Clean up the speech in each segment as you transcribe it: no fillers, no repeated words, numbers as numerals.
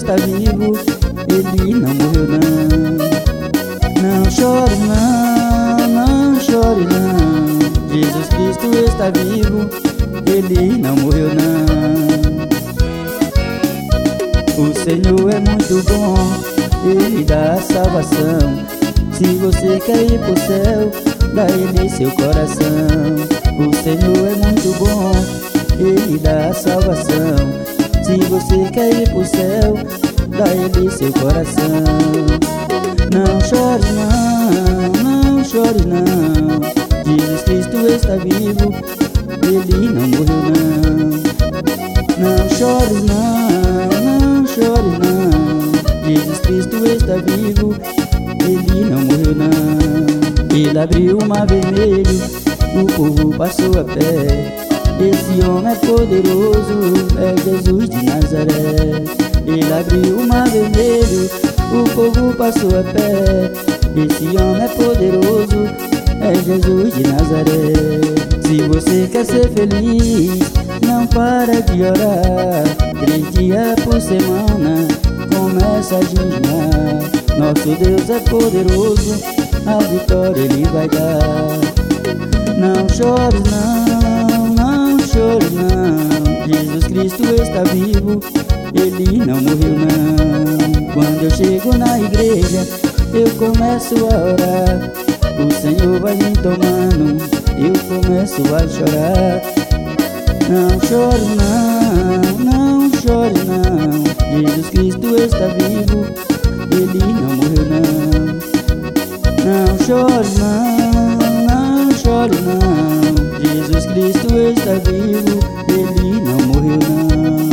está vivo, Ele não morreu não. Não chore não, não chore não, Jesus Cristo está vivo, Ele não morreu não. O Senhor é muito bom, Ele dá a salvação. Se você quer ir pro céu, dá Ele seu coração. O Senhor é muito bom, Ele dá a salvação. Se você quer ir pro céu, dá Ele seu coração. Não chore não, não chore não, Jesus Cristo está vivo, Ele não morreu não. Não chore não, não chore não, Jesus Cristo está vivo, Ele não morreu não. Ele abriu o mar vermelho, o povo passou a pé. Esse homem é poderoso, é Jesus de Nazaré. Ele abriu o mar vermelho, o povo passou a pé. Esse homem é poderoso, é Jesus de Nazaré. Se você quer ser feliz, não para de orar. 3 dias por semana, começa a jejuar. Nosso Deus é poderoso, a vitória Ele vai dar. Não chore não, não chore não, Jesus Cristo está vivo, Ele não morreu não. Quando eu chego na igreja, eu começo a orar. O Senhor vai me tomando, eu começo a chorar. Não chore não, não chore não, Jesus Cristo está vivo, Ele não morreu não. Não chore não, não chore não, Jesus Cristo está vivo, Ele não morreu não.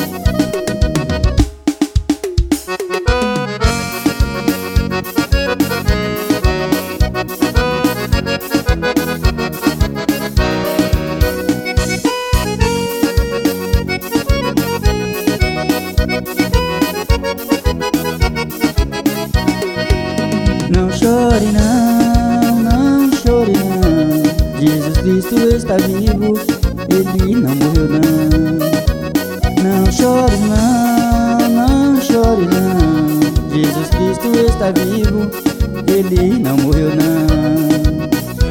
Não chore não, não chore não, Jesus Cristo está vivo, Ele não morreu não. Não chore não, não chore não, Jesus Cristo está vivo, Ele não morreu não.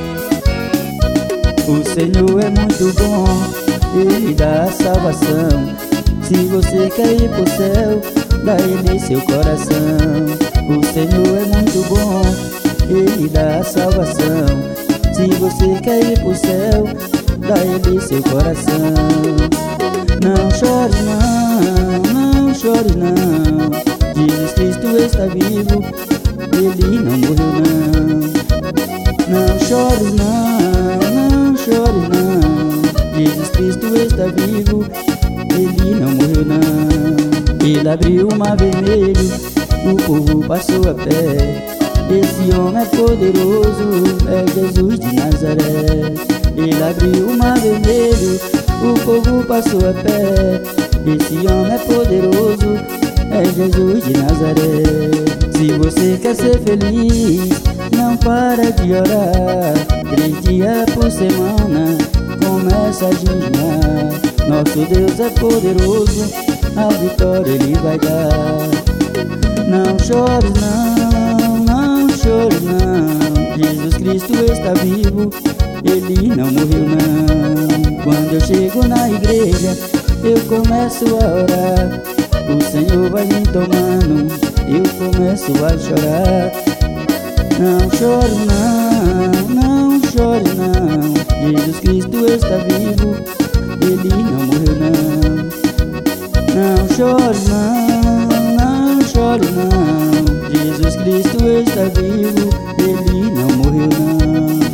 O Senhor é muito bom, Ele dá a salvação. Se você quer ir pro céu, dá Ele seu coração. O Senhor é muito bom, Ele dá a salvação. Se você quer ir pro céu, dá Ele seu coração. Não chore não, não chore não, Jesus Cristo está vivo, Ele não morreu não. Não chore não, não chore não, Jesus Cristo está vivo, Ele não morreu não. Ele abriu o mar vermelho, o povo passou a pé. Esse homem é poderoso, é Jesus de Nazaré. Ele abriu o mar vermelho, o povo passou a pé. Esse homem é poderoso, é Jesus de Nazaré. Se você quer ser feliz, não para de orar. 3 dias por semana, começa a jejuar. Nosso Deus é poderoso, a vitória Ele vai dar. Não chore não, não chore não, Jesus Cristo está vivo, Ele não morreu não. Quando eu chego na igreja, eu começo a orar. O Senhor vai me tomando, eu começo a chorar. Não chore não, não chore não, Jesus Cristo está vivo, Ele não morreu não. Não chore não, não chore não, Jesus Cristo está vivo, Ele não morreu não.